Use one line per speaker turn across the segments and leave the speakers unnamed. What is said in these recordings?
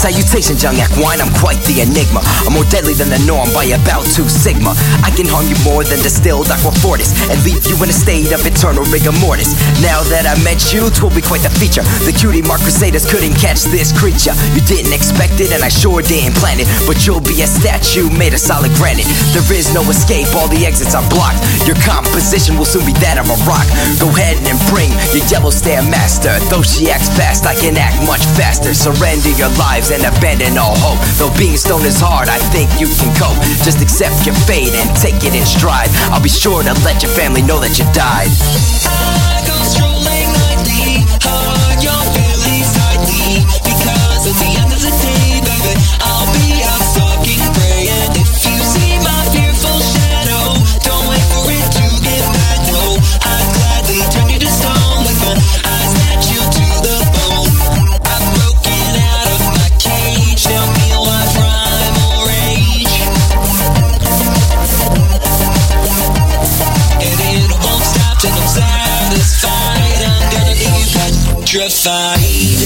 Salutations, young equine, I'm quite the enigma. I'm more deadly than the norm by about 2 sigma. I can harm you more than distilled aquafortis and leave you in a state of eternal rigor mortis. Now that I met you, 'twill be quite the feature. The cutie mark crusaders couldn't catch this creature. You didn't expect it and I sure didn't plan it, but you'll be a statue made of solid granite. There is no escape, all the exits are blocked. Your composition will soon be that of a rock. Go ahead and bring your yellow stare master. Though she acts fast, I can act much faster. Surrender your lives and abandon all hope. Though being stoned is hard, I think you can cope. Just accept your fate and take it in stride. I'll be sure to let your family know that you died.
I go strolling nightly, hug your feelings tightly, because at the end of the day, baby, I'll be out fucking praying. If you see my fearful shadow, don't wait for it to get bad, no. I'd gladly turn you to stone with my eyes that you to the bone. I've broken out of my cage, tell me why crime or rage. And it won't stop till I'm satisfied. I'm gonna leave you petrified.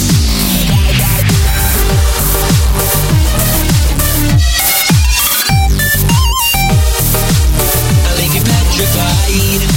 I'll leave you petrified.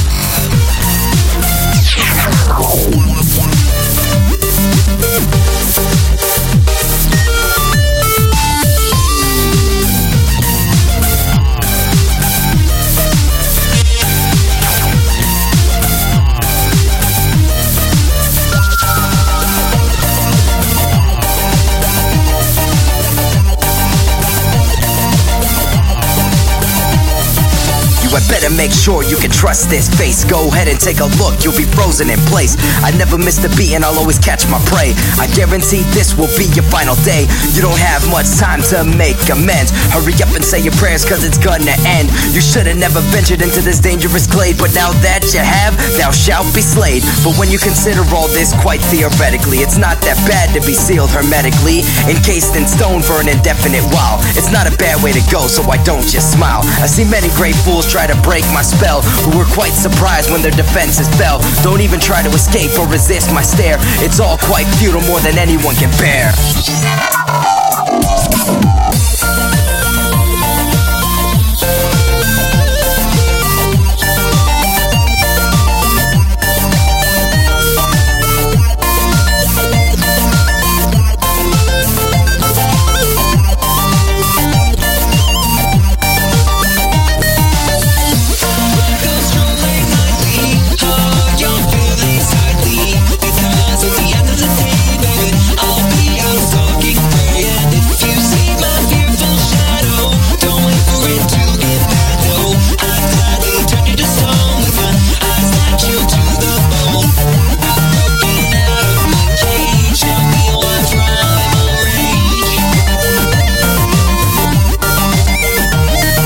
I better make sure you can trust this face. Go ahead and take a look, you'll be frozen in place. I never miss a beat and I'll always catch my prey. I guarantee this will be your final day. You don't have much time to make amends. Hurry up and say your prayers, cause it's gonna end. You should've never ventured into this dangerous glade, but now that you have, thou shalt be slayed. But when you consider all this quite theoretically, it's not that bad to be sealed hermetically, encased in stone for an indefinite while. It's not a bad way to go, so I don't just smile. I see many great fools try to break my spell, who were quite surprised when their defenses fell. Don't even try to escape or resist my stare. It's all quite futile, more than anyone can bear.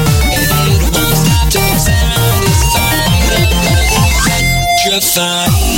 Petrified.